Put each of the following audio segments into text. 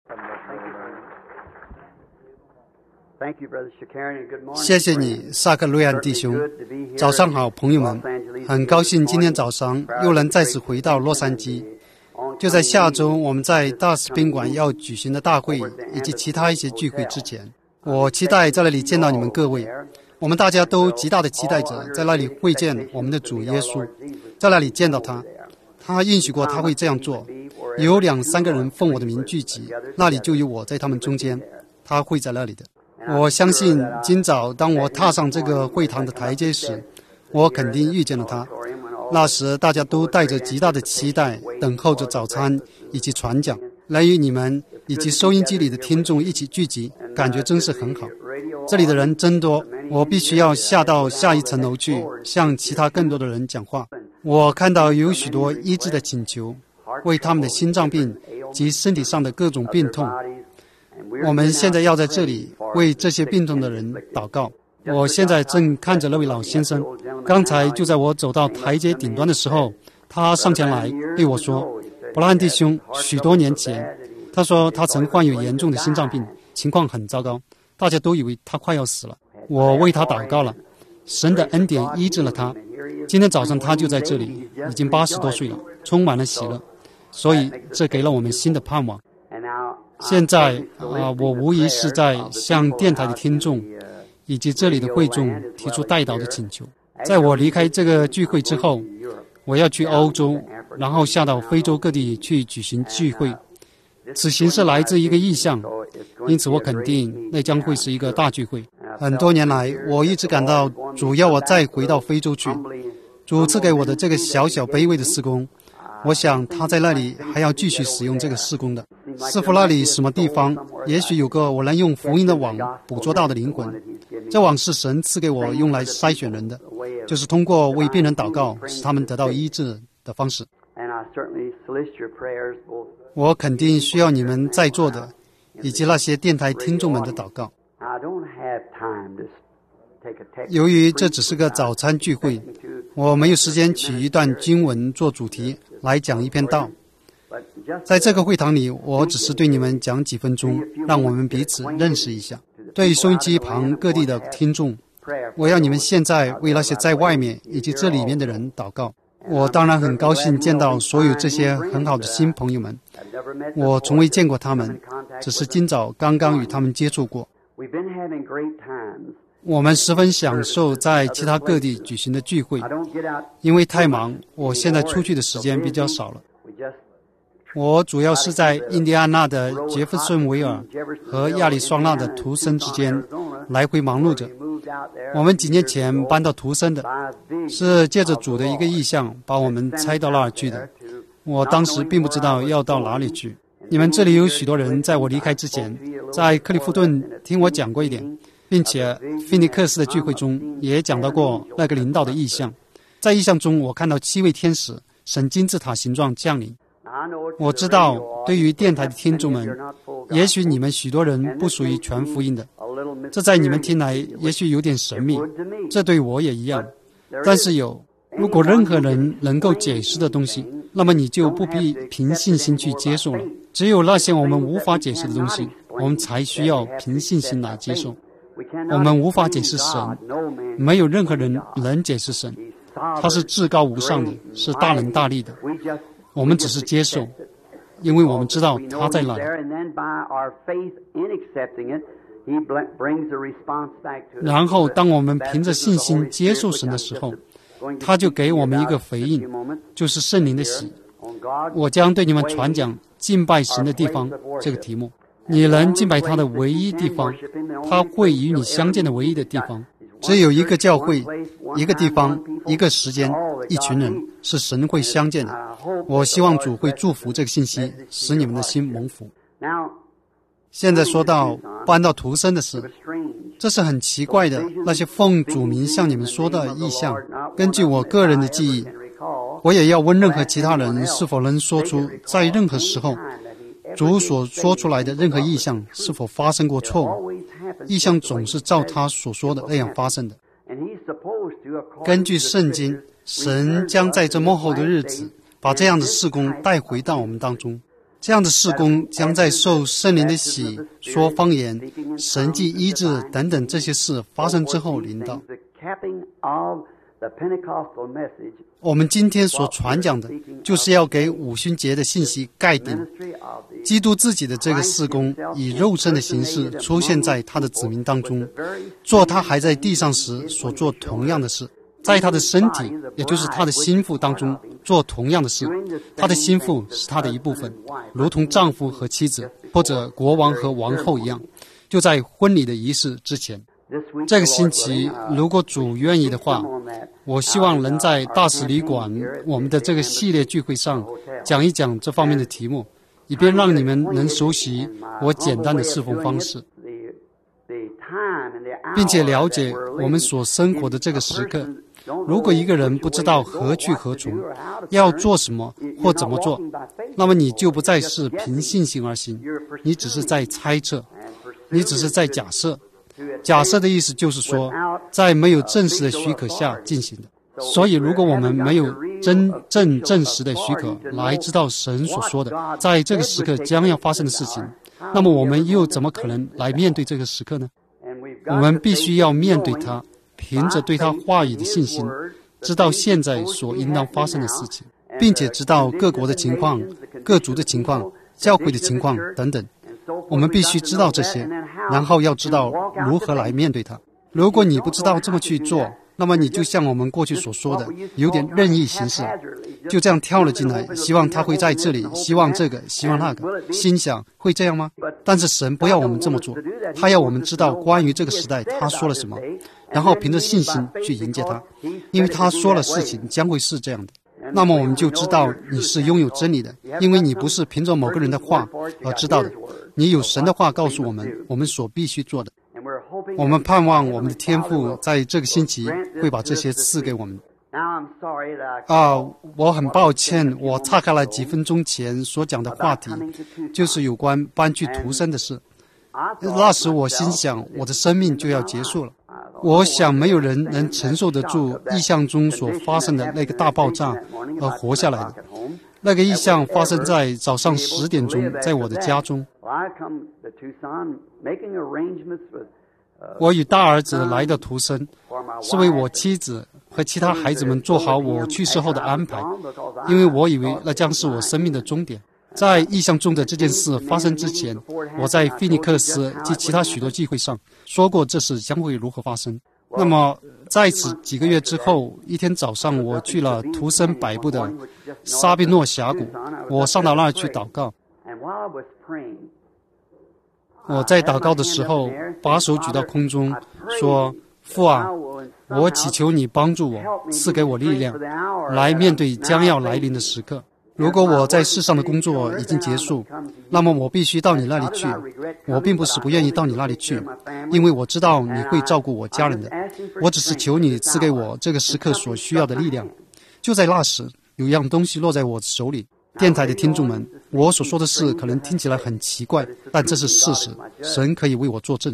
谢谢你，萨克瑞安弟兄。早上好，朋友们，很高兴今天早上又能再次回到洛杉矶。就在下周我们在大使宾馆要举行的大会以及其他一些聚会之前，我期待在那里见到你们各位。我们大家都极大的期待着在那里会见我们的主耶稣，在那里见到他。他应许过他会这样做，有2-3个人奉我的名聚集，那里就有我在他们中间，他会在那里的。我相信今早当我踏上这个会堂的台阶时，我肯定遇见了他。那时大家都带着极大的期待等候着早餐以及传讲，来与你们以及收音机里的听众一起聚集，感觉真是很好。这里的人真多，我必须要下到下一层楼去向其他更多的人讲话。我看到有许多医治的请求，为他们的心脏病及身体上的各种病痛。我们现在要在这里为这些病痛的人祷告。我现在正看着那位老先生，刚才就在我走到台阶顶端的时候，他上前来对我说：“伯拉罕弟兄，许多年前，他说他曾患有严重的心脏病，情况很糟糕，大家都以为他快要死了。我为他祷告了，神的恩典医治了他。今天早上他就在这里，已经80多岁了，充满了喜乐，所以这给了我们新的盼望。现在我无疑是在向电台的听众以及这里的会众提出代祷的请求。在我离开这个聚会之后，我要去欧洲，然后下到非洲各地去举行聚会。此行是来自一个意向，因此我肯定那将会是一个大聚会。很多年来，我一直感到主要我再回到非洲去。主赐给我的这个小小卑微的事工，我想他在那里还要继续使用这个事工的。似乎那里什么地方，也许有个我能用福音的网捕捉到的灵魂。这网是神赐给我用来筛选人的，就是通过为病人祷告，使他们得到医治的方式。我肯定需要你们在座的，以及那些电台听众们的祷告。由于这只是个早餐聚会，我没有时间取一段经文做主题来讲一篇道。在这个会堂里，我只是对你们讲几分钟，让我们彼此认识一下。对收音机旁各地的听众，我要你们现在为那些在外面以及这里面的人祷告。我当然很高兴见到所有这些很好的新朋友们，我从未见过他们，只是今早刚刚与他们接触过。我们十分享受在其他各地举行的聚会，因为太忙，我现在出去的时间比较少了。我主要是在印第安纳的杰弗逊维尔和亚利桑那的图森之间来回忙碌着。我们几年前搬到图森的，是借着主的一个意向把我们拆到那儿去的。我当时并不知道要到哪里去。你们这里有许多人在我离开之前，在克利夫顿听我讲过一点，并且菲尼克斯的聚会中也讲到过那个领导的意象。在意象中，我看到7位天使神金字塔形状降临。我知道对于电台的听众们，也许你们许多人不属于全福音的，这在你们听来也许有点神秘，这对我也一样。但是如果任何人能够解释的东西，那么你就不必凭信心去接受了。只有那些我们无法解释的东西，我们才需要凭信心来接受。我们无法解释神，没有任何人能解释神，他是至高无上的，是大能大力的。我们只是接受，因为我们知道他在哪里。然后当我们凭着信心接受神的时候，他就给我们一个回应，就是圣灵的喜。我将对你们传讲敬拜神的地方这个题目。你能敬拜他的唯一地方，他会与你相见的唯一的地方。只有一个教会，一个地方，一个时间，一群人，是神会相见的。我希望主会祝福这个信息，使你们的心蒙福。现在说到搬到图森的事，这是很奇怪的。那些奉主名向你们说的意象，根据我个人的记忆，我也要问任何其他人是否能说出在任何时候主所说出来的任何意象是否发生过错误。意象总是照他所说的那样发生的。根据圣经，神将在这末后的日子把这样的事工带回到我们当中。 这样的事工将在受圣灵的洗、说方言、神迹医治等等这些事发生之后临到。我们今天所传讲的，就是要给五旬节的信息盖顶。基督自己的这个事工，以肉身的形式出现在他的子民当中，做他还在地上时所做同样的事。在他的身体，也就是他的心腹当中做同样的事。他的心腹是他的一部分，如同丈夫和妻子，或者国王和王后一样，就在婚礼的仪式之前。这个星期，如果主愿意的话，我希望能在大使旅馆我们的这个系列聚会上讲一讲这方面的题目，以便让你们能熟悉我简单的侍奉方式，并且了解我们所生活的这个时刻。如果一个人不知道何去何从，要做什么或怎么做，那么你就不再是凭信心而行，你只是在猜测，你只是在假设。假设的意思就是说，在没有正式的许可下进行的。所以如果我们没有真正证实的许可来知道神所说的在这个时刻将要发生的事情，那么我们又怎么可能来面对这个时刻呢？我们必须要面对它，凭着对他话语的信心，知道现在所应当发生的事情，并且知道各国的情况、各族的情况、教会的情况等等。我们必须知道这些，然后要知道如何来面对它。如果你不知道这么去做，那么你就像我们过去所说的，有点任意行事，就这样跳了进来，希望他会在这里，希望这个，希望那个，心想会这样吗？但是神不要我们这么做，他要我们知道关于这个时代他说了什么，然后凭着信心去迎接他，因为他说了事情将会是这样的。那么我们就知道你是拥有真理的，因为你不是凭着某个人的话而知道的，你有神的话告诉我们我们所必须做的。我们盼望我们的天父在这个星期会把这些赐给我们。我很抱歉，我岔开了几分钟前所讲的话题，就是有关搬去图森的事。那时我心想，我的生命就要结束了。我想没有人能承受得住异象中所发生的那个大爆炸而活下来的。那个异象发生在早上10点钟，在我的家中。我与大儿子来到图森，是为我妻子和其他孩子们做好我去世后的安排，因为我以为那将是我生命的终点。在异象中的这件事发生之前，我在菲尼克斯及其他许多聚会上说过这事将会如何发生。那么在此几个月之后，一天早上我去了图森北部的沙比诺峡谷，我上到那儿去祷告。我在祷告的时候把手举到空中说，父啊，我祈求你帮助我，赐给我力量来面对将要来临的时刻。如果我在世上的工作已经结束，那么我必须到你那里去。我并不是不愿意到你那里去，因为我知道你会照顾我家人的。我只是求你赐给我这个时刻所需要的力量。就在那时，有一样东西落在我手里。电台的听众们，我所说的事可能听起来很奇怪，但这是事实，神可以为我作证。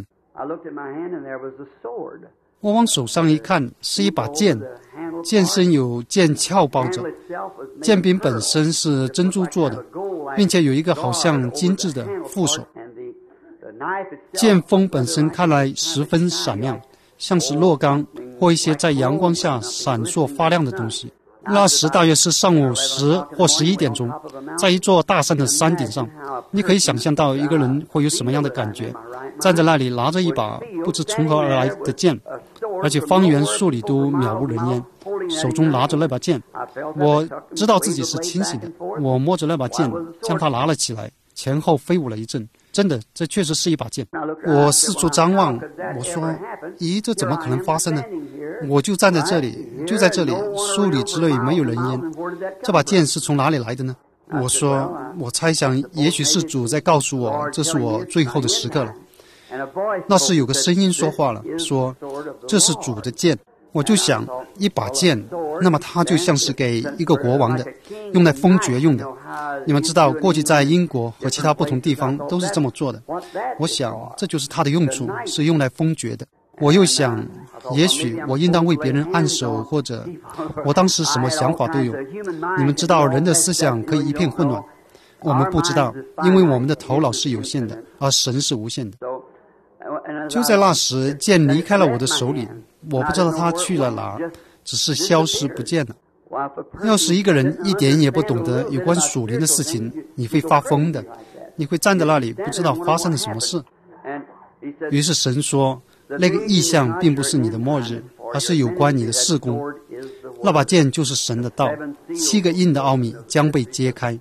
我往手上一看，是一把剑，剑身有剑鞘包着，剑柄本身是珍珠做的，并且有一个好像精致的副手。剑锋本身看来十分闪亮，像是落钢或一些在阳光下闪烁发亮的东西。那时大约是上午10或11点钟，在一座大山的山顶上，你可以想象到一个人会有什么样的感觉，站在那里拿着一把不知从何而来的剑，而且方圆数里都渺无人烟，手中拿着那把剑。我知道自己是清醒的，我摸着那把剑将它拿了起来，前后飞舞了一阵。真的，这确实是一把剑。我四处张望，我说，咦，这怎么可能发生呢？我就站在这里，就在这里，树里之内没有人烟，这把剑是从哪里来的呢？我说，我猜想也许是主在告诉我，这是我最后的时刻了。那时有个声音说话了，说这是主的剑。我就想，一把剑，那么它就像是给一个国王的，用来封爵用的。你们知道，过去在英国和其他不同地方都是这么做的。我想，这就是它的用处，是用来封爵的。我又想，也许我应当为别人按手，或者我当时什么想法都有。你们知道，人的思想可以一片混乱。 我们不知道，因为我们的头脑是有限的，而神是无限的。就在那时，剑离开了我的手里，我不知道他去了哪儿，只是消失不见了。要是一个人一点也不懂得有关属灵的事情，你会发疯的，你会站在那里不知道发生了什么事。于是神说，那个异象并不是你的末日，而是有关你的事工。那把剑就是神的道，7个印的奥秘将被揭开。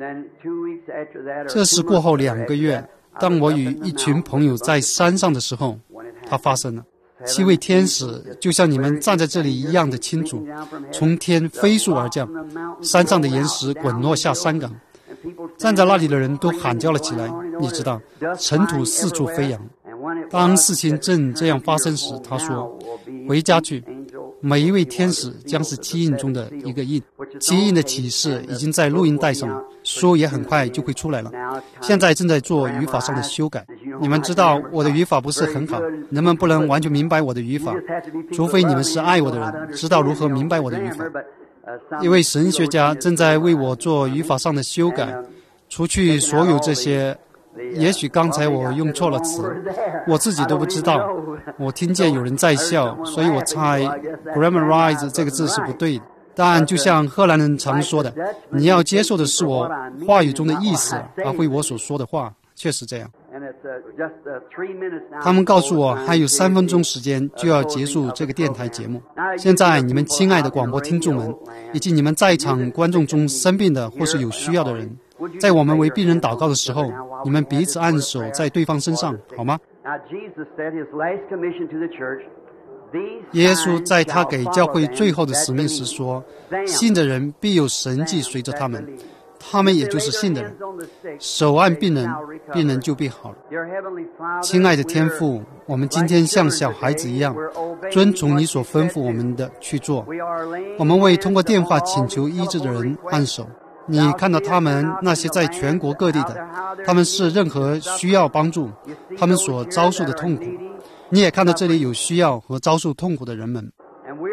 这是过后2个月，当我与一群朋友在山上的时候，它发生了。7位天使就像你们站在这里一样的清楚，从天飞速而降，山上的岩石滚落下山岗，站在那里的人都喊叫了起来。你知道，尘土四处飞扬。当事情正这样发生时，他说，回家去，每一位天使将是7印中的一个印。7印的启示已经在录音带上了，书也很快就会出来了。现在正在做语法上的修改。你们知道我的语法不是很好，人们不能完全明白我的语法，除非你们是爱我的人，知道如何明白我的语法。一位神学家正在为我做语法上的修改，除去所有这些，也许刚才我用错了词，我自己都不知道。我听见有人在笑，所以我猜 grammarize 这个字是不对的。但就像荷兰人常说的，你要接受的是我话语中的意思，而非我所说的话。确实这样。他们告诉我还有3分钟时间就要结束这个电台节目。现在你们亲爱的广播听众们，以及你们在场观众中生病的或是有需要的人，在我们为病人祷告的时候，你们彼此按手在对方身上，好吗？耶稣在他给教会最后的使命时说，信的人必有神迹随着他们，他们也就是信的人。手按病人，病人就必好了。亲爱的天父，我们今天像小孩子一样，遵从你所吩咐我们的去做。我们为通过电话请求医治的人按手。你看到他们那些在全国各地的，他们是任何需要帮助，他们所遭受的痛苦。你也看到这里有需要和遭受痛苦的人们。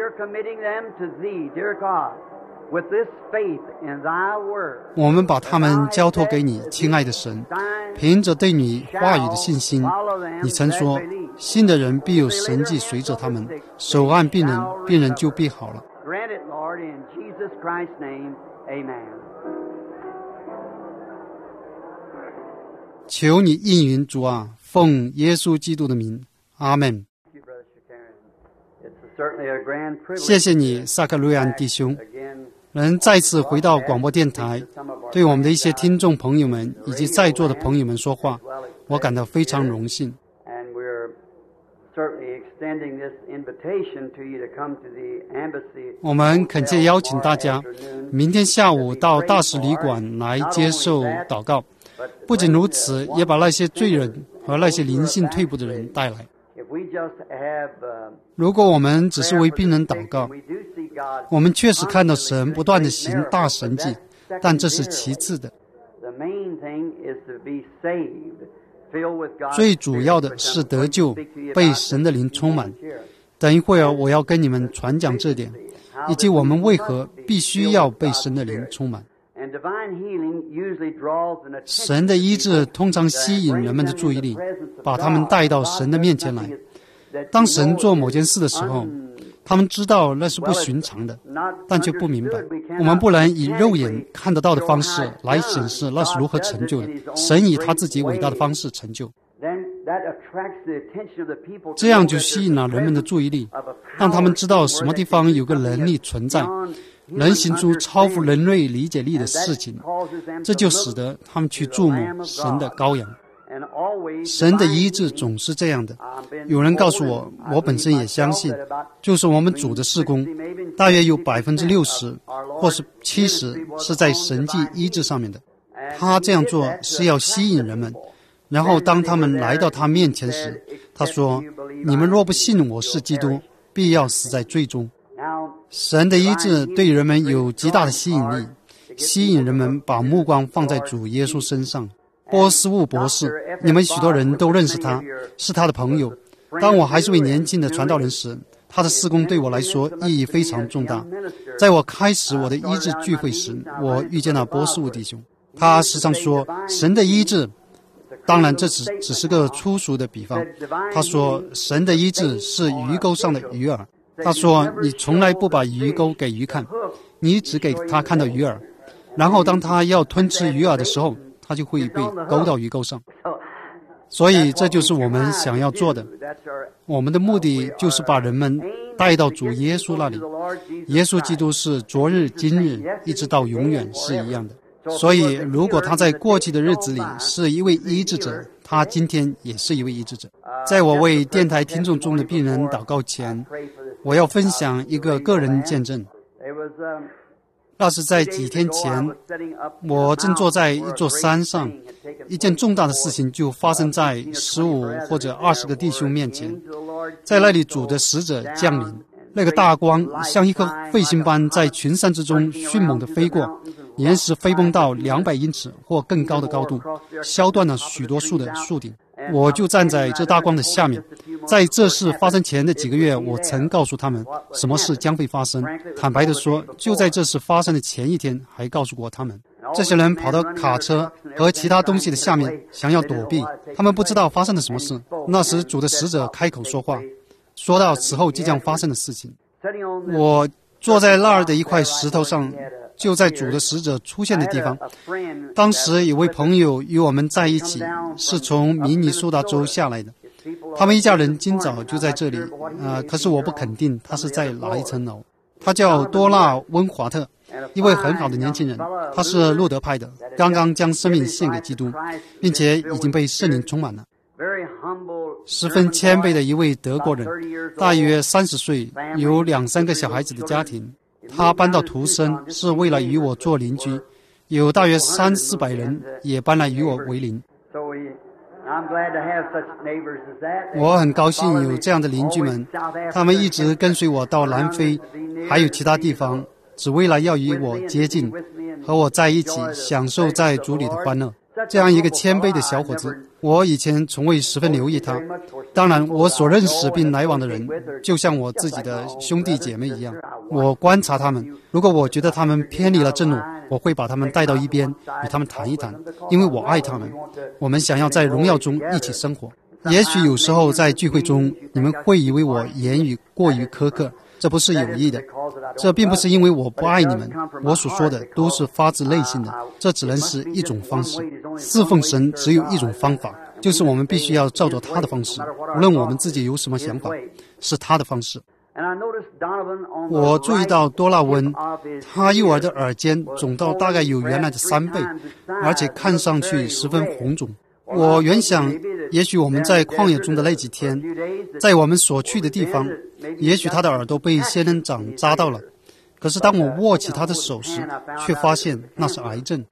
我们把他们交托给你，亲爱的神，凭着对你话语的信心，你曾说，信的人必有神迹随着他们，手按病人，病人就必好了。求你应允主啊，奉耶稣基督的名，阿们。谢谢你，萨克路亚弟兄，能再次回到广播电台，对我们的一些听众朋友们以及在座的朋友们说话，我感到非常荣幸。我们恳切邀请大家，明天下午到大使旅馆来接受祷告。不仅如此，也把那些罪人和那些灵性退步的人带来。如果我们只是为病人祷告，我们确实看到神不断地行大神迹，但这是其次的。最主要的是得救，被神的灵充满。等一会儿我要跟你们传讲这点，以及我们为何必须要被神的灵充满。神的医治通常吸引人们的注意力，把他们带到神的面前来。当神做某件事的时候，他们知道那是不寻常的，但却不明白。我们不能以肉眼看得到的方式来显示那是如何成就的。神以他自己伟大的方式成就，这样就吸引了人们的注意力，让他们知道什么地方有个能力存在，能行出超乎人类理解力的事情，这就使得他们去注目神的羔羊。神的医治总是这样的。有人告诉我，我本身也相信，就是我们主的事工，大约有60%或是70%是在神迹医治上面的。他这样做是要吸引人们，然后当他们来到他面前时，他说：你们若不信我是基督，必要死在罪中。神的医治对人们有极大的吸引力，吸引人们把目光放在主耶稣身上。波斯沃博士，你们许多人都认识他，是他的朋友。当我还是位年轻的传道人时，他的事工对我来说意义非常重大。在我开始我的医治聚会时，我遇见了波斯沃弟兄。 他时常说神的医治，当然这只是个粗俗的比方。他说神的医治是鱼钩上的鱼饵。他说你从来不把鱼钩给鱼看，你只给他看到鱼饵，然后当他要吞吃鱼饵的时候，他就会被勾到鱼钩上。所以这就是我们想要做的，我们的目的就是把人们带到主耶稣那里。耶稣基督是昨日今日一直到永远是一样的，所以如果他在过去的日子里是一位医治者，他今天也是一位医治者。在我为电台听众中的病人祷告前，我要分享一个个人见证。那是在几天前，我正坐在一座山上，一件重大的事情就发生在15或者20个弟兄面前。在那里主的使者降临，那个大光像一颗彗星般在群山之中迅猛地飞过，岩石飞蹦到200英尺或更高的高度，削断了许多树的树顶。我就站在这大光的下面。在这事发生前的几个月，我曾告诉他们什么事将会发生。坦白地说，就在这事发生的前一天，还告诉过他们。这些人跑到卡车和其他东西的下面，想要躲避。他们不知道发生了什么事。那时主的使者开口说话，说到此后即将发生的事情。我坐在那儿的一块石头上，就在主的使者出现的地方。当时有位朋友与我们在一起，是从明尼苏达州下来的。他们一家人今早就在这里，可是我不肯定他是在哪一层楼。他叫多纳温华特，一位很好的年轻人。他是路德派的，刚刚将生命献给基督，并且已经被圣灵充满了。十分谦卑的一位德国人，大约30岁，有2-3个小孩子的家庭。他搬到图森是为了与我做邻居，有大约300-400人也搬来与我为邻。我很高兴有这样的邻居们，他们一直跟随我到南非，还有其他地方，只为了要与我接近，和我在一起享受在主里的欢乐。这样一个谦卑的小伙子，我以前从未十分留意他。当然，我所认识并来往的人，就像我自己的兄弟姐妹一样。我观察他们，如果我觉得他们偏离了正路，我会把他们带到一边，与他们谈一谈，因为我爱他们。我们想要在荣耀中一起生活。也许有时候在聚会中，你们会以为我言语过于苛刻，这不是有意的。这并不是因为我不爱你们，我所说的都是发自内心的。这只能是一种方式。侍奉神只有一种方法，就是我们必须要照着他的方式，无论我们自己有什么想法，是他的方式。我注意到多纳温，他右耳的耳尖肿到大概有原来的3倍，而且看上去十分红肿。我原想，也许我们在旷野中的那几天，在我们所去的地方，也许他的耳朵被仙人掌扎到了。可是当我握起他的手时，却发现那是癌症。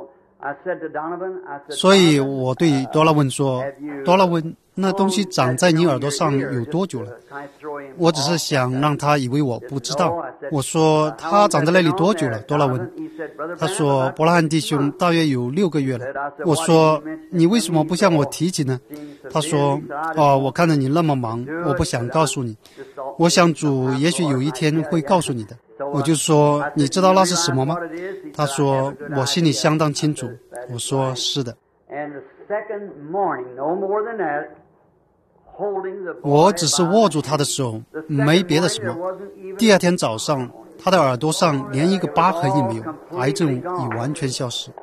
所以我对多纳温说，多纳温，那东西长在你耳朵上有多久了？我只是想让他以为我不知道。我说，他长在那里多久了，多纳温？他说，伯拉罕弟兄大约有6个月了。我说，你为什么不向我提起呢？他说，我看着你那么忙，我不想告诉你。我想主也许有一天会告诉你的。我就说，你知道那是什么吗？他说，我心里相当清楚。我说，是的。我只是握住他的手，没别的什么。第2天早上，他的耳朵上连一个疤痕也没有，癌症已完全消失。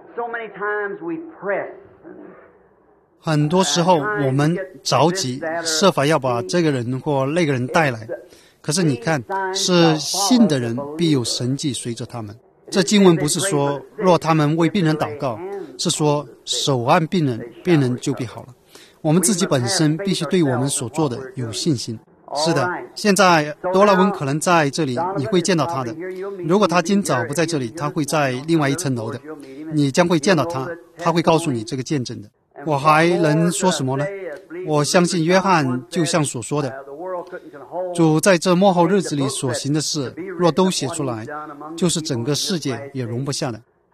很多时候我们着急，设法要把这个人或那个人带来。可是你看，是信的人必有神迹随着他们。这经文不是说若他们为病人祷告，是说手按病人，病人就必好了。我们自己本身必须对我们所做的有信心。是的，现在多纳温可能在这里，你会见到他的。如果他今早不在这里，他会在另外一层楼的，你将会见到他，他会告诉你这个见证的。我还能说什么呢？我相信约翰就像所说的，主在这末后日子里所行的事，若都写出来，就是整个世界也容不下的。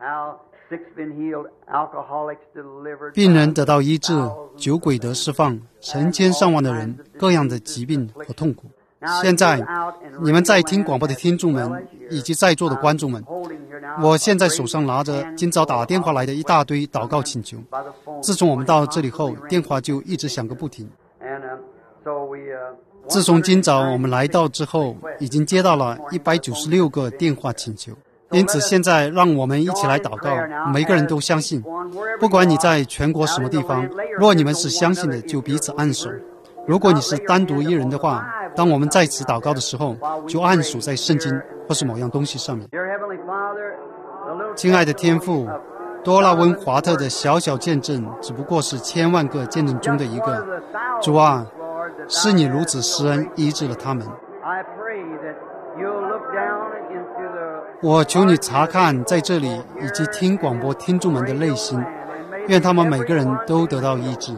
病人得到医治，酒鬼得释放，成千上万的人各样的疾病和痛苦。现在你们在听广播的听众们以及在座的观众们， 我现在手上拿着今早打电话来的一大堆祷告请求。自从我们到这里后，电话就一直响个不停。自从今早我们来到之后，已经接到了196个电话请求。因此现在让我们一起来祷告，每个人都相信，不管你在全国什么地方，若你们是相信的，就彼此按手。如果你是单独一人的话，当我们在此祷告的时候，就按手在圣经或是某样东西上面。亲爱的天父，多拉温华特的小小见证只不过是千万个见证中的一个。主啊，是你如此施恩医治了他们。我求你查看在这里以及听广播听众们的内心，愿他们每个人都得到医治。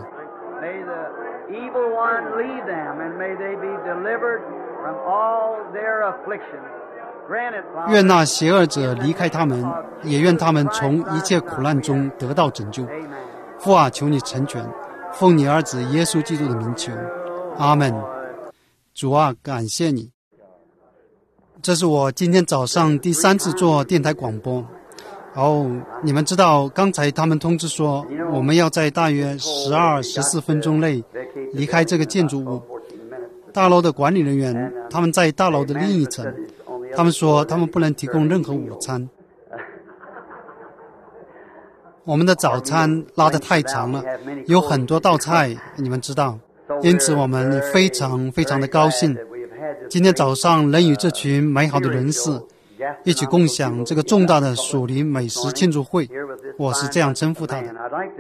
愿那邪恶者离开他们，也愿他们从一切苦难中得到拯救。父啊，求你成全，奉你儿子耶稣基督的名求，阿们。主啊，感谢你。这是我今天早上第3次做电台广播。你们知道刚才他们通知说我们要在大约12、14分钟内离开这个建筑物。大楼的管理人员他们在大楼的另一层，他们说他们不能提供任何午餐。我们的早餐拉得太长了，有很多道菜，你们知道，因此我们非常非常的高兴今天早上能与这群美好的人士一起共享这个重大的属灵美食庆祝会，我是这样称呼他的。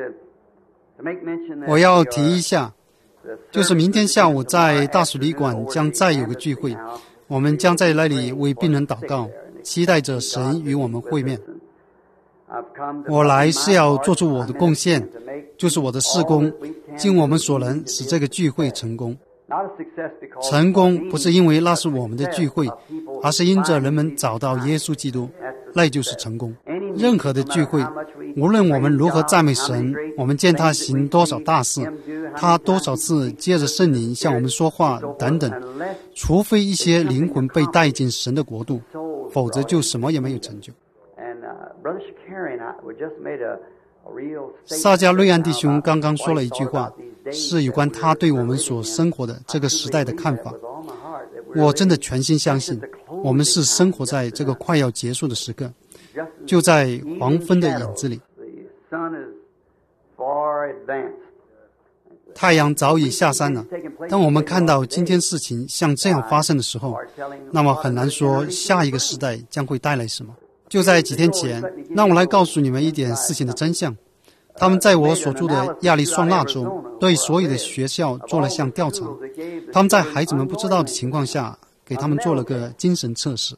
我要提一下，就是明天下午在大使旅馆将再有个聚会，我们将在那里为病人祷告，期待着神与我们会面。我来是要做出我的贡献，就是我的事工，尽我们所能使这个聚会成功。成功不是因为那是我们的聚会，而是因着人们找到耶稣基督，那就是成功。任何的聚会，无论我们如何赞美神，我们见他行多少大事，他多少次借着圣灵向我们说话等等，除非一些灵魂被带进神的国度，否则就什么也没有成就。撒加瑞安弟兄刚刚说了一句话，是有关他对我们所生活的这个时代的看法。我真的全心相信，我们是生活在这个快要结束的时刻，就在黄昏的影子里。太阳早已下山了。当我们看到今天事情像这样发生的时候，那么很难说下一个时代将会带来什么。就在几天前，让我来告诉你们一点事情的真相。他们在我所住的亚利桑那州对所有的学校做了项调查，他们在孩子们不知道的情况下给他们做了个精神测试。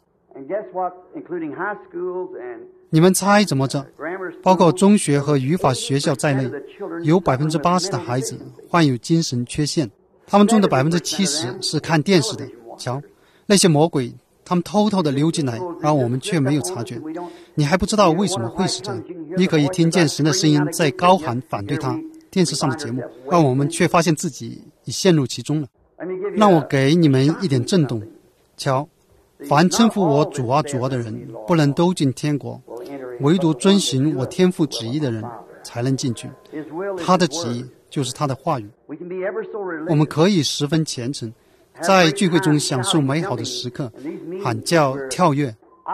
你们猜怎么着？包括中学和语法学校在内，有 80% 的孩子患有精神缺陷，他们中的 70% 是看电视的。瞧，那些魔鬼他们偷偷地溜进来，而我们却没有察觉。你还不知道为什么会是这样。你可以听见神的声音在高喊反对他电视上的节目，而我们却发现自己已陷入其中了。让我给你们一点震动。瞧，凡称呼我主啊主啊的人，不能都进天国，唯独遵循我天父旨意的人才能进去。他的旨意就是他的话语。我们可以十分虔诚，在聚会中享受美好的时刻，喊叫跳跃。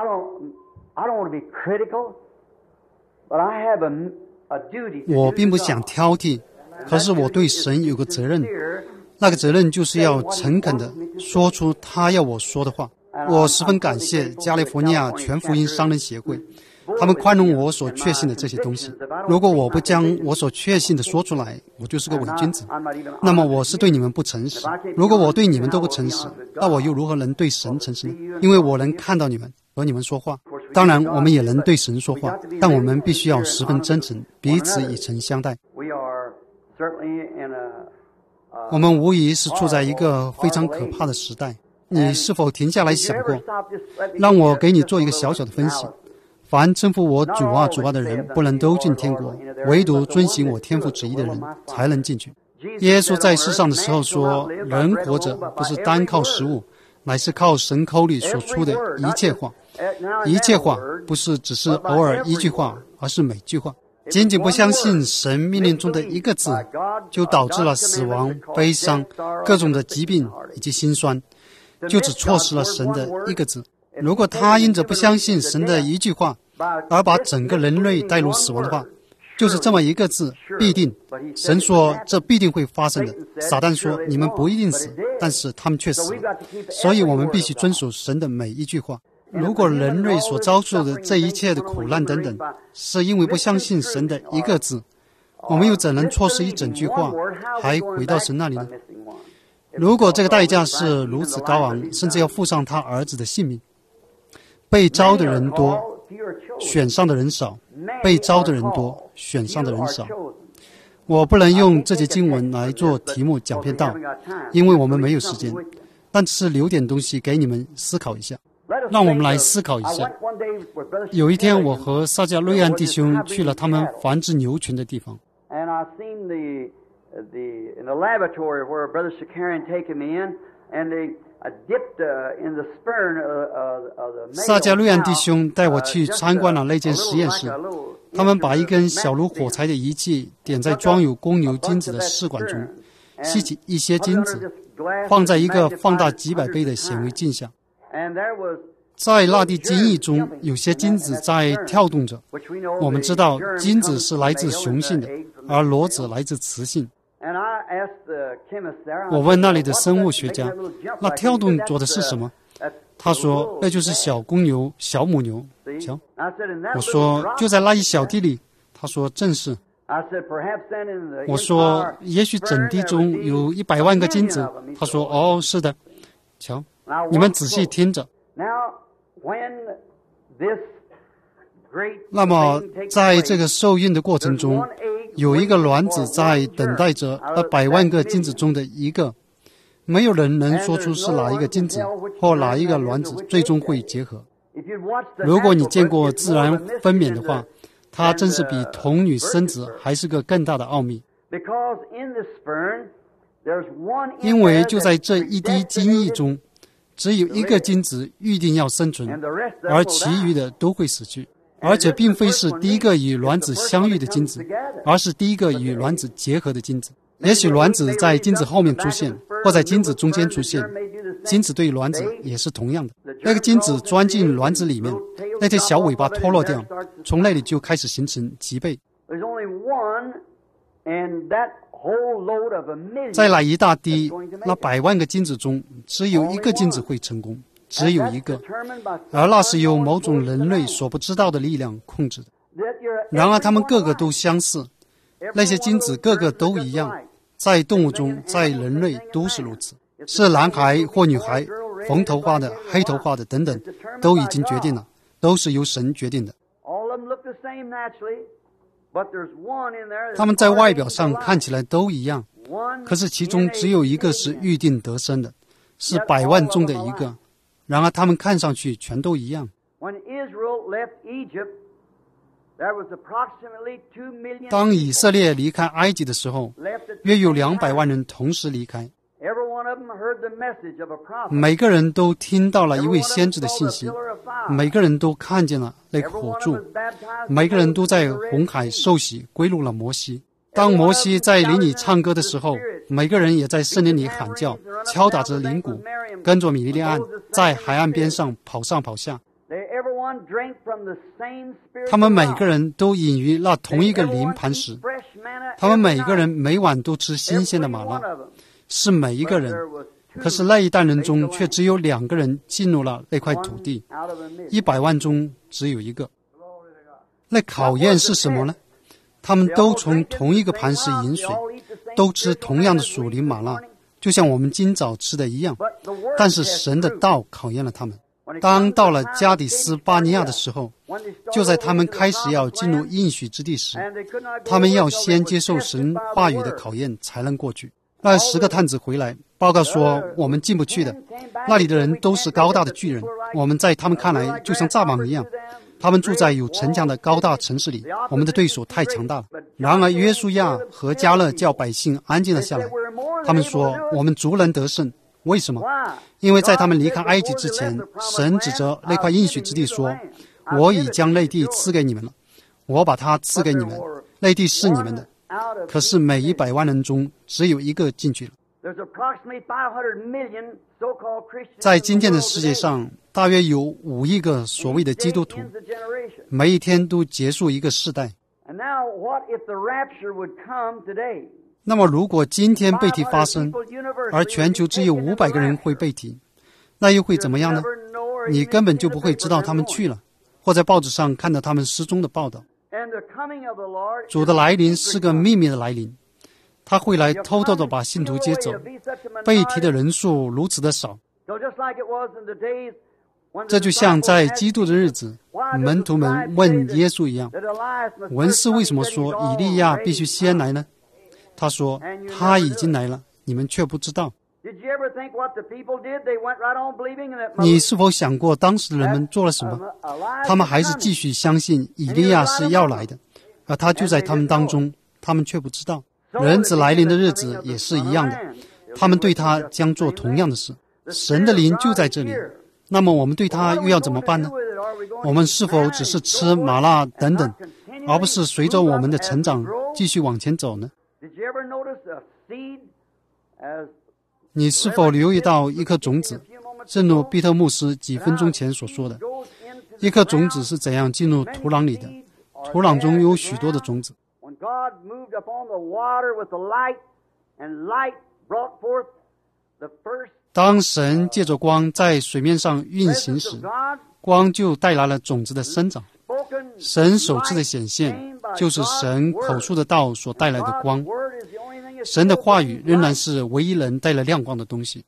我并不想挑剔，可是我对神有个责任，那个责任就是要诚恳地说出他要我说的话。我十分感谢加利福尼亚全福音商人协会，他们宽容我所确信的这些东西。如果我不将我所确信的说出来，我就是个伪君子，那么我是对你们不诚实。如果我对你们都不诚实，那我又如何能对神诚实呢？因为我能看到你们，和你们说话。当然我们也能对神说话，但我们必须要十分真诚，彼此以诚相待。我们无疑是处在一个非常可怕的时代。你是否停下来想过？让我给你做一个小小的分析。凡称呼我主啊主啊的人，不能都进天国，唯独遵行我天父旨意的人才能进去。耶稣在世上的时候说，人活着不是单靠食物， 乃是靠神口里所出的一切话。一切话不是只是偶尔一句话，而是每句话。仅仅不相信神命令中的一个字，就导致了死亡、悲伤、各种的疾病以及心酸，就只错失了神的一个字。如果他因着不相信神的一句话，而把整个人类带入死亡的话，就是这么一个字，必定。神说这必定会发生的。撒旦说你们不一定死，但是他们却死了。所以我们必须遵守神的每一句话。如果人类所遭受的这一切的苦难等等，是因为不相信神的一个字，我们又怎能错失一整句话，还回到神那里呢？如果这个代价是如此高昂，甚至要付上他儿子的性命，被招的人多，选上的人少；被招的人多，选上的人少。我不能用这节经文来做题目讲篇道，因为我们没有时间，但是留点东西给你们思考一下。让我们来思考一下。有一天，我和撒加瑞安弟兄去了他们繁殖牛群的地方。撒加瑞安弟兄带我去参观了那间实验室，他们把一根小如火柴的仪器点在装有公牛精子的试管中，吸起一些精子，放在一个放大几百倍的显微镜下。在那地精液中，有些精子在跳动着。我们知道精子是来自雄性的，而裸子来自雌性。我问那里的生物学家，那跳动着的是什么？他说那就是小公牛、小母牛。瞧，我说就在那一小地里。他说正是。我说也许整地中有100万个精子。他说哦，是的。瞧，你们仔细听着。那么在这个受孕的过程中，有一个卵子在等待着100万个精子中的一个，没有人能说出是哪一个精子或哪一个卵子最终会结合。如果你见过自然分娩的话，它真是比童女生子还是个更大的奥秘。因为就在这一滴精液中，只有一个精子预定要生存，而其余的都会死去。而且并非是第一个与卵子相遇的精子，而是第一个与卵子结合的精子。也许卵子在精子后面出现，或在精子中间出现。精子对卵子也是同样的。那个精子钻进卵子里面，那条小尾巴脱落掉，从那里就开始形成脊背。在那一大滴那100万个精子中，只有一个精子会成功，只有一个，而那是由某种人类所不知道的力量控制的。然而它们个个都相似，那些精子个个都一样，在动物中，在人类都是如此。是男孩或女孩，红头发的、黑头发的等等，都已经决定了，都是由神决定的。他们在外表上看起来都一样，可是其中只有一个是预定得生的，是100万中的一个。然而他们看上去全都一样。当以色列离开埃及的时候，约有200万人同时离开。每个人都听到了一位先知的信息，每个人都看见了那个火柱，每个人都在红海受洗归入了摩西。当摩西在林里唱歌的时候，每个人也在森林里喊叫，敲打着铃鼓，跟着米利暗在海岸边上跑上跑下。他们每个人都饮于那同一个灵磐石，他们每个人每晚都吃新鲜的玛纳，是每一个人。可是那一代人中却只有2个人进入了那块土地，100万中只有一个。那考验是什么呢？他们都从同一个磐石饮水，都吃同样的属灵玛纳，就像我们今早吃的一样。但是神的道考验了他们。当到了加底斯巴尼亚的时候，就在他们开始要进入应许之地时，他们要先接受神话语的考验才能过去。那10个探子回来报告说，我们进不去的，那里的人都是高大的巨人，我们在他们看来就像蚱蜢一样。他们住在有城墙的高大城市里，我们的对手太强大了。然而约书亚和迦勒叫百姓安静了下来，他们说，我们足能得胜， 为什么？因为在他们离开埃及之前，神指着那块应许之地说，我已将那地赐给你们了，我把它赐给你们，那地是你们的。可是每100万人中只有一个进去了。在今天的世界上，大约有5亿个所谓的基督徒，每一天都结束一个世代。那么如果今天被提发生，而全球只有500个人会被提，那又会怎么样呢？你根本就不会知道他们去了，或在报纸上看到他们失踪的报道。主的来临是个秘密的来临，他会来偷偷的把信徒接走，被提的人数如此的少。这就像在基督的日子，门徒们问耶稣一样，文士为什么说以利亚必须先来呢？他说他已经来了，你们却不知道。你是否想过当时的人们做了什么？他们还是继续相信以利亚是要来的，而他就在他们当中，他们却不知道。人子来临的日子也是一样的，他们对他将做同样的事。神的灵就在这里，那么我们对他又要怎么办呢？我们是否只是吃麻辣等等，而不是随着我们的成长继续往前走呢？你是否留意到一颗种子，正如彼得牧师几分钟前所说的，一颗种子是怎样进入土壤里的？土壤中有许多的种子。当神借着光在水面上运行时，光就带来了种子的生长。神首次的显现就是神口述的道所带来的光。神的话语仍然是唯一能带来亮光的东西。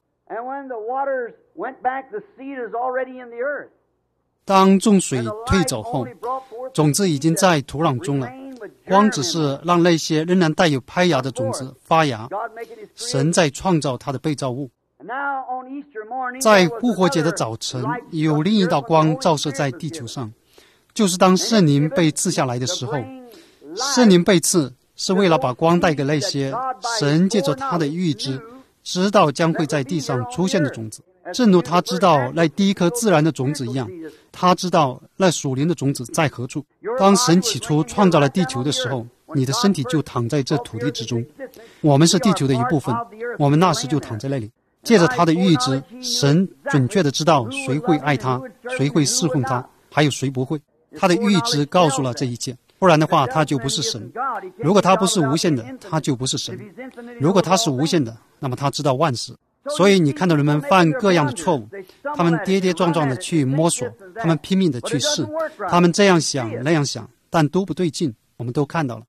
当众水退走后，种子已经在土壤中了，光只是让那些仍然带有胚芽的种子发芽。神在创造他的被造物。在复活节的早晨，有另一道光照射在地球上，就是当圣灵被赐下来的时候。圣灵被赐是为了把光带给那些神借着他的预知知道将会在地上出现的种子。正如他知道那第一颗自然的种子一样，他知道那属灵的种子在何处。当神起初创造了地球的时候，你的身体就躺在这土地之中。我们是地球的一部分，我们那时就躺在那里。借着他的预知，神准确地知道谁会爱他，谁会侍奉他，还有谁不会。他的预知告诉了这一切，不然的话他就不是神。如果他不是无限的，他就不是神。如果他是无限的，那么他知道万事。所以你看到人们犯各样的错误，他们跌跌撞撞地去摸索，他们拼命地去试，他们这样想那样想，但都不对劲，我们都看到了。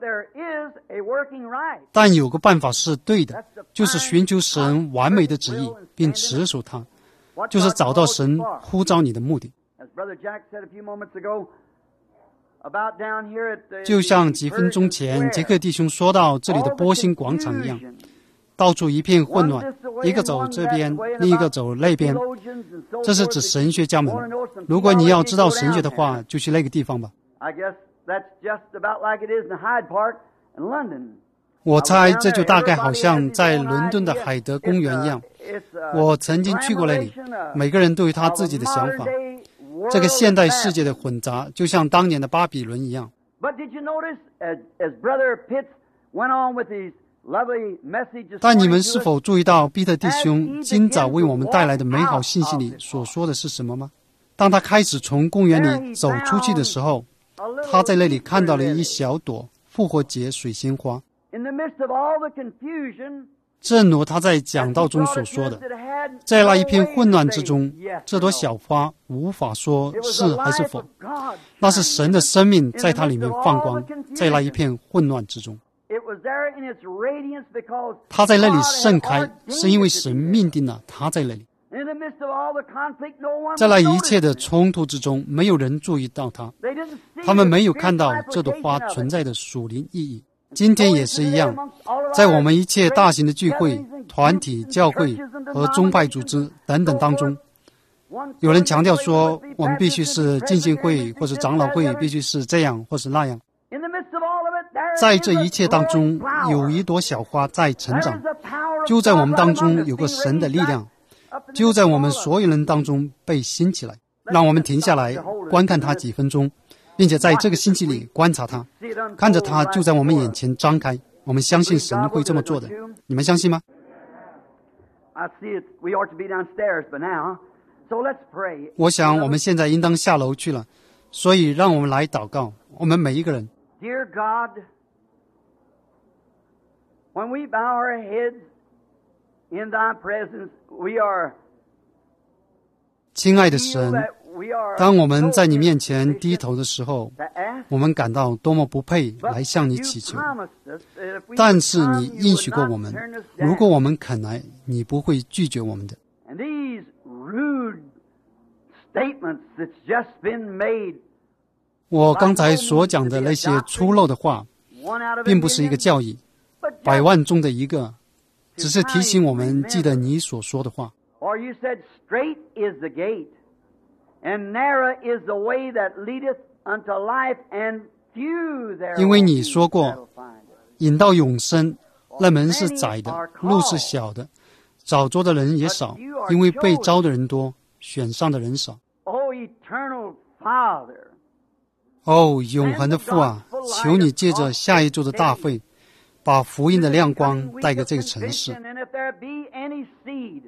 但有个办法是对的，就是寻求神完美的旨意并持守它，就是找到神呼召你的目的。就像几分钟前杰克弟兄说到这里的波星广场一样，到处一片混乱，一个走这边，另一个走那边。这是指神学家们。如果你要知道神学的话，就去那个地方吧。我猜这就大概好像在伦敦的海德公园一样。我曾经去过那里，每个人都有他自己的想法。这个现代世界的混杂，就像当年的巴比伦一样。但你们是否注意到彼得弟兄今早为我们带来的美好信息里所说的是什么吗？当他开始从公园里走出去的时候，他在那里看到了一小朵复活节水仙花。正如他在讲道中所说的，在那一片混乱之中，这朵小花无法说是还是否，那是神的生命在它里面放光，在那一片混乱之中。它在那里盛开，是因为神命定了它在那里。在那一切的冲突之中，没有人注意到它，他们没有看到这朵花存在的属灵意义。今天也是一样，在我们一切大型的聚会、团体、教会和宗派组织等等当中，有人强调说我们必须是浸信会或者长老会，必须是这样或是那样。 在这一切当中，有一朵小花在成长，就在我们当中有个神的力量，就在我们所有人当中被兴起来。让我们停下来观看它几分钟，并且在这个星期里观察它，看着它就在我们眼前张开。我们相信神会这么做的，你们相信吗？我想我们现在应当下楼去了，所以让我们来祷告。我们每一个人。 Dear God, when we bow our heads in Thy presence, we are 亲爱的神， that we are 当我们在你面前低头的时候， to ask. 我们感到多么不配 But 来向你 you 祈求。 promised us that if we 但 would 是 come, 你 you 应 would 许过 not 我们， turn us 如果 down. 我们肯来，你不会拒绝我们的。 And these rude statements that's just been made, 我刚才所讲的那些粗陋的话， one out of a 并不是一个 million, 教义， but 百 just, 万中的一个，只是提醒我们记得你所说的话。 or you said, straight is the gate, and narrow is the way that leadeth unto life, and few there 因为 will 你 be 说过 that'll find it. 引到永生，那门是窄的，路是小的，找着的人也少，因为被招的人多，选上的人少。 Oh, eternal Father, 哦，永恒的父啊，求你借着下一周的大会，把福音的亮光带给这个城市。 and if there be any seed,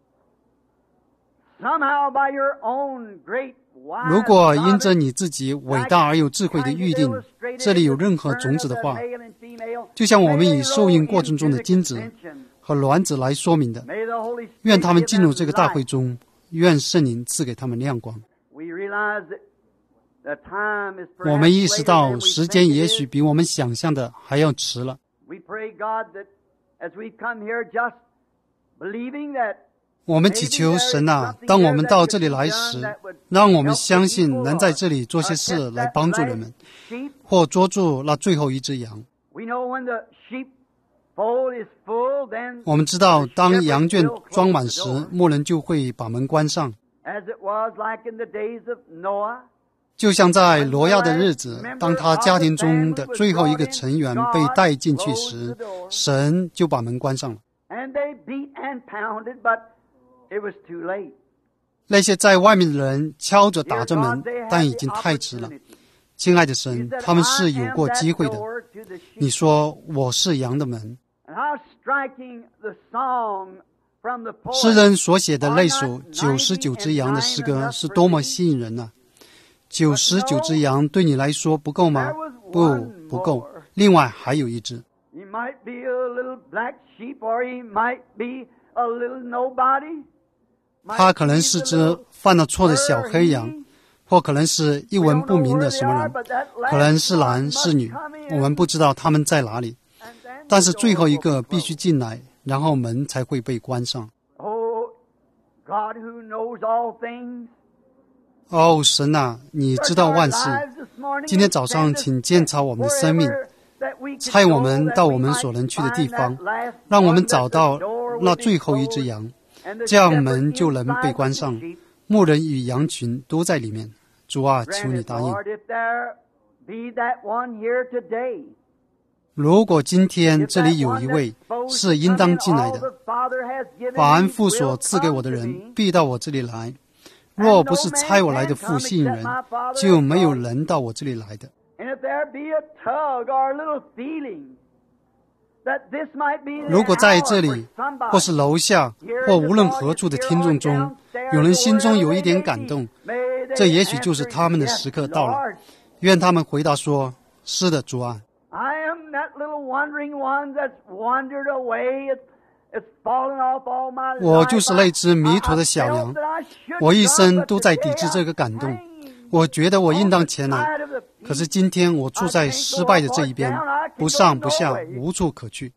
somehow by your own great wise 如果因 providence, 着你自己伟大而有智慧的预定，这里有任何种子的话，就像我们以受孕过程中的精子和卵子来说明的， May the Holy Spirit 愿他们进入 give 这个 them 大会 light. 中，愿圣灵赐给他们亮光。 We realize that the time is 我 perhaps 们意识 later 到 than we 时 think 间 it 也 is. 许比我们想象的还要迟了。 We pray, God, that as we come here just believing that 我们祈求神啊，当我们到这里来时，让我们相信能在这里做些事来帮助人们， sheep. 或捉住那最后一只羊。 We know when the sheepfold is full, then 我们知道，当羊圈装满时，牧人就会把门关上， as it was like in the days of Noah, 就像在挪亚的日子，当他家庭中的最后一个成员被带进去时，神就把门关上了。 and they beat and pounded, but it was too late. 那些在外面的人敲着打着门，但已经太迟了。亲爱的神，他们是有过机会的。你说我是羊的门。 And how striking the song from the 诗 poet. 人所写的那首99只羊的诗歌是多么吸引人啊！99只羊对你来说不够吗？不够。另外还有一只， He might be a little black sheep, or he might be a little nobody. 它可能是只犯了错的小黑羊，或可能是一文不名的什么人，可能是男是女，我们不知道他们在哪里。但是最后一个必须进来，然后门才会被关上。 Oh, God who knows all things. 哦，神啊，你知道万事。今天早上请鉴察我们的生命，差我们到我们所能去的地方，让我们找到那最后一只羊，这样门就能被关上，牧人与羊群都在里面。主啊，求你答应。如果今天这里有一位是应当进来的，凡父所赐给我的人必到我这里来，若不是差我来的父吸引人，就没有人到我这里来的。如果在这里或是楼下或无论何处的听众中，有人心中有一点感动，这也许就是他们的时刻到了。愿他们回答说：是的，主啊。我就是那只迷途的小羊，我一生都在抵制这个感动。我觉得我应当前来，可是今天我住在失败的这一边，不上不下，无处可去。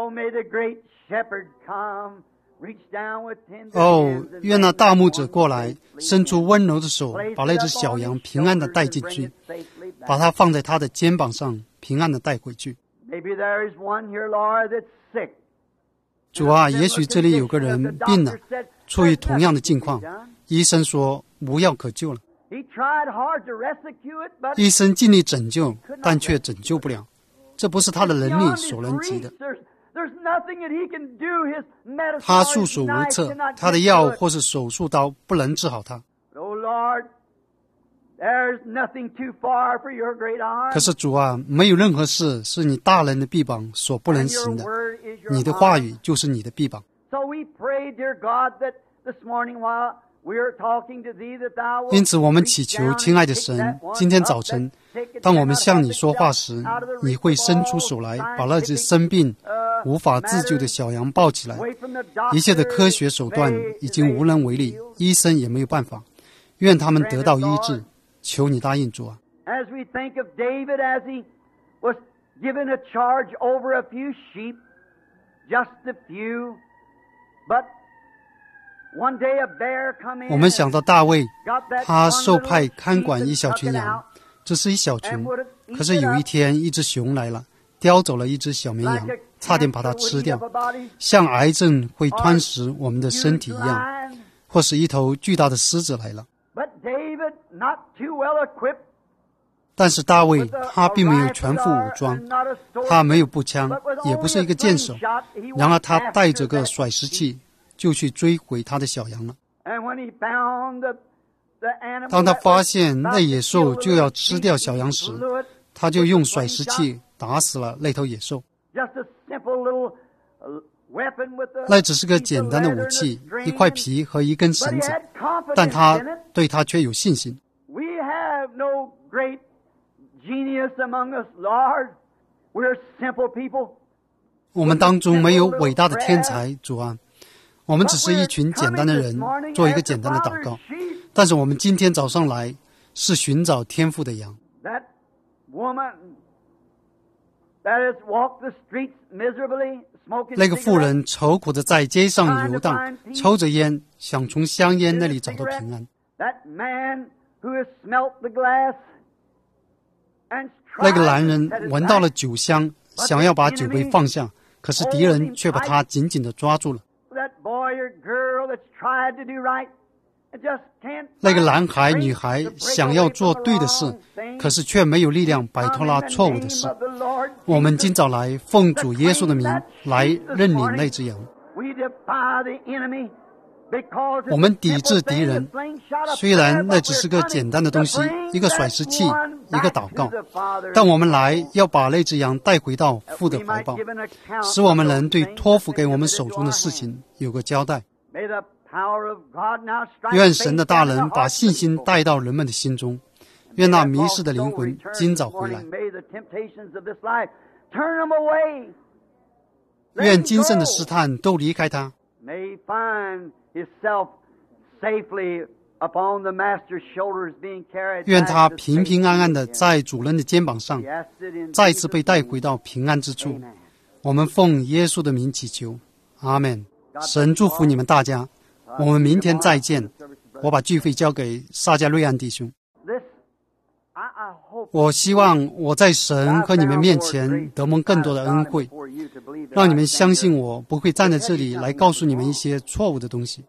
哦，愿那大牧者过来，伸出温柔的手，把那只小羊平安地带进去，把它放在他的肩膀上，平安地带回去。主啊，也许这里有个人病了，处于同样的境况，医生说无药可救了。医生尽力拯救，但却拯救不了。 这不是他的能力所能及的。他束手无策，他的药或是手术刀不能治好他。可是主啊，没有任何事是你大能的臂膀所不能行的，你的话语就是你的臂膀。因此我们祈求，亲爱的神，今天早晨当我们向你说话时，你会伸出手来，把那只生病无法自救的小羊抱起来。一切的科学手段已经无能为力，医生也没有办法，愿他们得到医治，求你答应主啊。 As we think of David as he was given a charge over a few sheep, just a few, but one day a bear come in. 我们想到大卫，他受派看管一小群羊，这是一小群，可是有一天一只熊来了，叼走了一只小绵羊，差点把它吃掉，像癌症会吞噬我们的身体一样，或是一头巨大的狮子来了。 But David, not too well equipped, 但是大卫他并没有全副武装，他没有步枪，也不是一个箭手，然而他带着个甩石器就去追回他的小羊了。当他发现那野兽就要吃掉小羊时，他就用甩石器打死了那头野兽。那只是个简单的武器，一块皮和一根绳子，但他对他却有信心。我们当中没有伟大的天才，主啊，我们只是一群简单的人，做一个简单的祷告。但是我们今天早上来是寻找天父的羊。那个妇人愁苦的在街上游荡，抽着烟，想从香烟那里找到平安。那个男人闻到了酒香，想要把酒杯放下，可是敌人却把他紧紧地抓住了。那个男孩女孩想要做对的事，可是却没有力量摆脱那错误的事。我们今早来奉主耶稣的名来认领那只羊。我们抵制敌人，虽然那只是个简单的东西，一个甩石器，一个祷告，但我们来要把那只羊带回到父的怀抱，使我们能对托付给我们手中的事情有个交代。愿神的大能把信心带到人们的心中，愿那迷失的灵魂今早回来，愿今生的试探都离开他，愿他平平安安的在主人的肩膀上再次被带回到平安之处。我们奉耶稣的名祈求，阿们。神祝福你们大家，我们明天再见。我把聚会交给撒加瑞安弟兄。我希望我在神和你们面前得蒙更多的恩惠，让你们相信我不会站在这里来告诉你们一些错误的东西。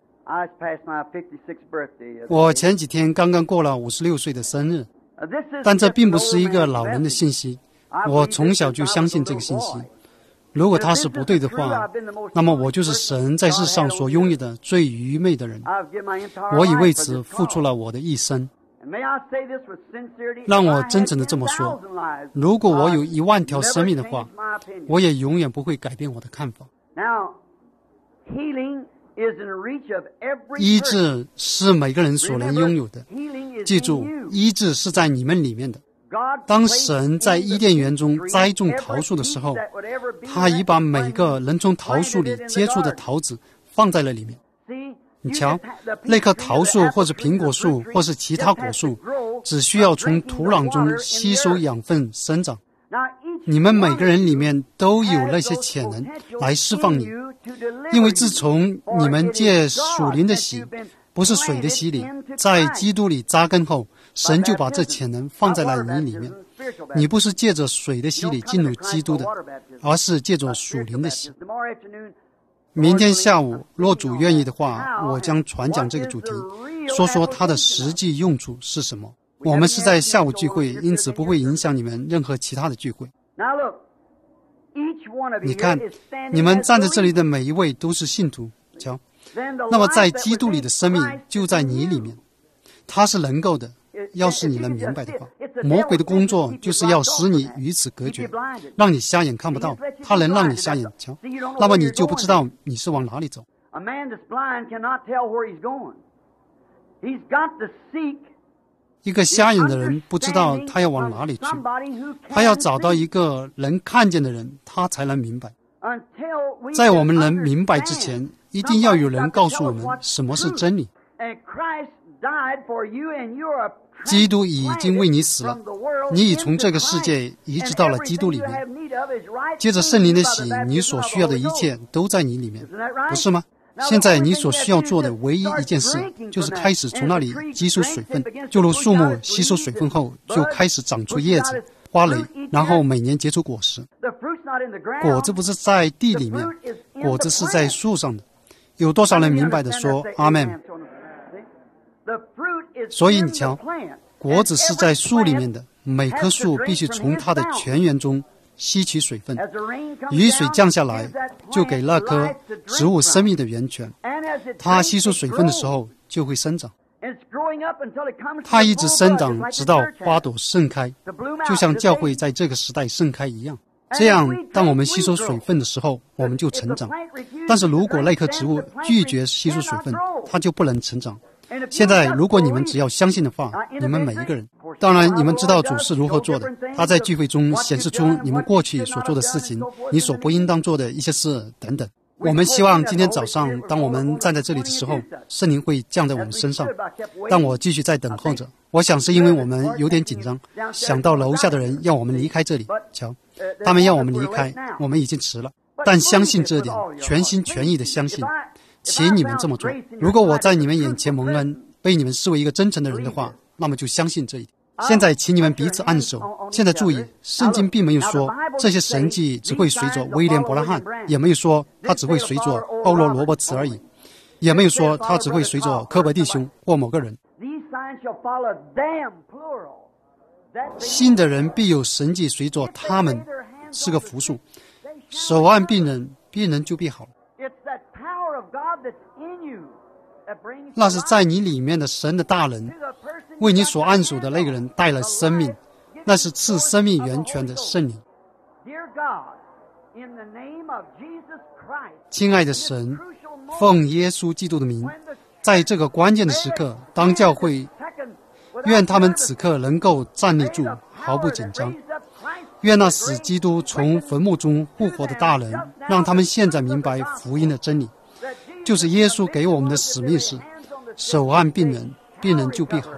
我前几天刚刚过了56岁的生日，但这并不是一个老人的信息，我从小就相信这个信息。如果它是不对的话，那么我就是神在世上所拥有的最愚昧的人。我已为此付出了我的一生。让我真诚地这么说，如果我有10000条生命的话，我也永远不会改变我的看法。医治是每个人所能拥有的，记住，医治是在你们里面的。当神在伊甸园中栽种桃树的时候，他已把每个能从桃树里结出的桃子放在了里面。你瞧，那棵桃树或者苹果树或是其他果树，只需要从土壤中吸收养分生长。你们每个人里面都有那些潜能来释放你，因为自从你们借属灵的洗，不是水的洗礼，在基督里扎根后，神就把这潜能放在了你里面。你不是借着水的洗礼进入基督的，而是借着属灵的洗。明天下午，若主愿意的话，我将传讲这个主题，说说它的实际用处是什么。我们是在下午聚会，因此不会影响你们任何其他的聚会。 你看，你们站在这里的每一位都是信徒。瞧，那么在基督里的生命就在你里面，他是能够的。要是你能明白的话，魔鬼的工作就是要使你与此隔绝，让你瞎眼看不到。他能让你瞎眼瞧，那么你就不知道你是往哪里走。一个瞎眼的人不知道他要往哪里去，他要找到一个能看见的人，他才能明白。在我们能明白之前，一定要有人告诉我们什么是真理。基督已经为你死了，你已从这个世界移植到了基督里面。接着圣灵的洗，你所需要的一切都在你里面，不是吗？现在你所需要做的唯一一件事，就是开始从那里吸收水分，就如树木吸收水分后就开始长出叶子、花蕾，然后每年结出果实。果子不是在地里面，果子是在树上的。有多少人明白的说阿们？所以你瞧，果子是在树里面的，每棵树必须从它的泉源中吸取水分。雨水降下来，就给那棵植物生命的源泉。它吸收水分的时候，就会生长。它一直生长，直到花朵盛开，就像教会在这个时代盛开一样。这样，当我们吸收水分的时候，我们就成长。但是如果那棵植物拒绝吸收水分，它就不能成长。现在，如果你们只要相信的话，你们每一个人，当然你们知道主是如何做的。他在聚会中显示出你们过去所做的事情，你所不应当做的一些事等等。我们希望今天早上，当我们站在这里的时候，圣灵会降在我们身上。但我继续在等候着。我想是因为我们有点紧张，想到楼下的人要我们离开这里。瞧，他们要我们离开，我们已经迟了。但相信这点，全心全意的相信。请你们这么做。如果我在你们眼前蒙恩，被你们视为一个真诚的人的话，那么就相信这一点。现在请你们彼此按手。现在注意，圣经并没有说这些神迹只会随着威廉·伯拉汉，也没有说他只会随着保罗·罗伯茨而已，也没有说他只会随着科伯弟兄或某个人。信的人必有神迹随着他们，是个复数。手按病人，病人就必好了。那是在你里面的神的大能，为你所按手的那个人带来生命，那是赐生命源泉的圣灵。亲爱的神，奉耶稣基督的名，在这个关键的时刻，当教会，愿他们此刻能够站立住，毫不紧张。愿那使基督从坟墓中复活的大能，让他们现在明白福音的真理，就是耶稣给我们的使命是手按病人，病人就必好。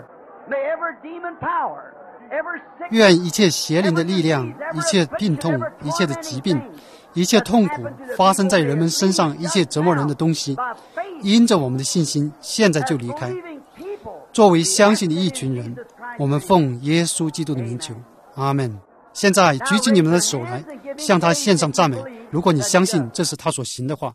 愿一切邪灵的力量，一切病痛，一切的疾病，一切痛苦发生在人们身上，一切折磨人的东西，因着我们的信心，现在就离开。作为相信的一群人，我们奉耶稣基督的名求，阿们。现在举起你们的手来，向他献上赞美。如果你相信这是他所行的话。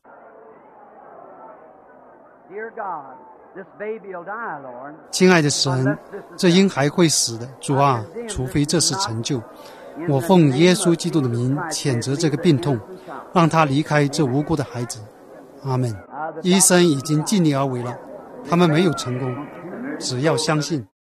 亲爱的神，这婴孩会死的，主啊，除非这事成就。我奉耶稣基督的名谴责这个病痛，让他离开这无辜的孩子。阿们。医生已经尽力而为了，他们没有成功，只要相信。